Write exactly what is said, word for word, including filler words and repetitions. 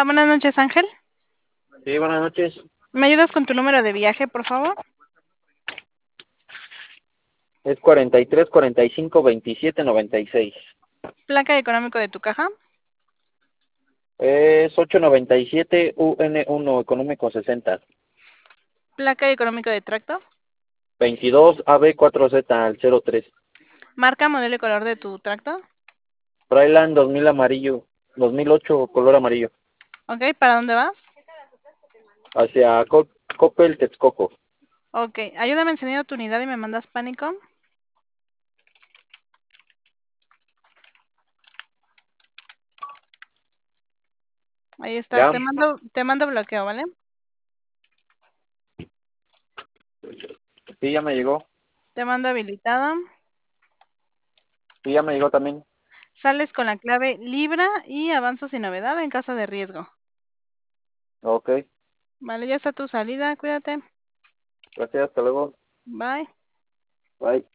Hola, buenas noches, Ángel. Sí, buenas noches. ¿Me ayudas con tu número de viaje, por favor? Es cuarenta y tres, cuarenta y cinco, veintisiete, noventa y seis. Placa económico de tu caja. Es ochocientos noventa y siete U N uno económico sesenta. Placa económico de tracto. veintidós A B cuatro Z al cero tres. Marca, modelo y color de tu tracto. Fryland dos mil amarillo. dos mil ocho color amarillo. Ok, ¿para dónde vas? Hacia Co- Coppel, Texcoco. Ok, ayúdame enseñando tu unidad y me mandas pánico. Ahí está, ¿Ya? te mando, te mando bloqueo, ¿vale? Sí, ya me llegó. Te mando habilitada. Sí, ya me llegó también. Sales con la clave Libra y avanzas sin novedad en caso de riesgo. Ok. Vale, ya está tu salida, cuídate. Gracias, hasta luego. Bye. Bye.